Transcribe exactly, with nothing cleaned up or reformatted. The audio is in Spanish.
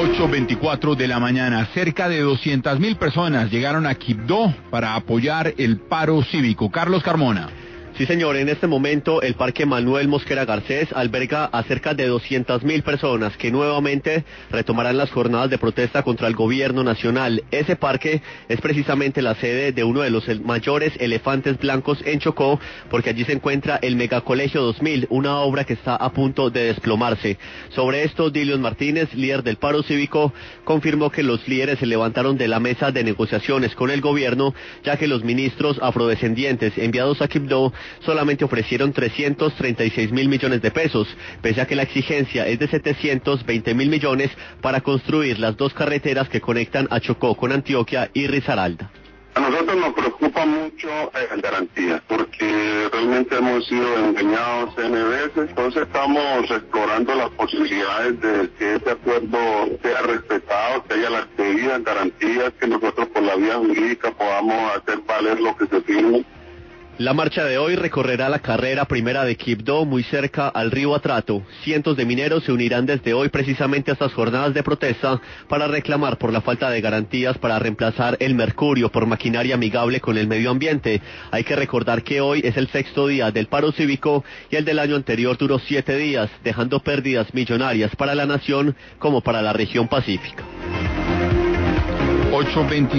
ocho veinticuatro de la mañana, cerca de doscientas mil personas llegaron a Quibdó para apoyar el paro cívico. Carlos Carmona. Sí, señor, en este momento el Parque Manuel Mosquera Garcés alberga a cerca de doscientas mil personas que nuevamente retomarán las jornadas de protesta contra el gobierno nacional. Ese parque es precisamente la sede de uno de los mayores elefantes blancos en Chocó, porque allí se encuentra el Megacolegio dos mil, una obra que está a punto de desplomarse. Sobre esto, Dilion Martínez, líder del paro cívico, confirmó que los líderes se levantaron de la mesa de negociaciones con el gobierno, ya que los ministros afrodescendientes enviados a Quibdó solamente ofrecieron trescientos treinta y seis mil millones de pesos, pese a que la exigencia es de setecientos veinte mil millones para construir las dos carreteras que conectan a Chocó con Antioquia y Risaralda. A nosotros nos preocupa mucho eh, garantías, porque realmente hemos sido engañados N veces, entonces estamos explorando las posibilidades de que este acuerdo sea respetado, que haya las debidas garantías, que nosotros por la vía jurídica podamos hacer valer lo que se firme. La marcha de hoy recorrerá la carrera primera de Quibdó, muy cerca al río Atrato. Cientos de mineros se unirán desde hoy precisamente a estas jornadas de protesta para reclamar por la falta de garantías para reemplazar el mercurio por maquinaria amigable con el medio ambiente. Hay que recordar que hoy es el sexto día del paro cívico y el del año anterior duró siete días, dejando pérdidas millonarias para la nación como para la región pacífica. ocho veinte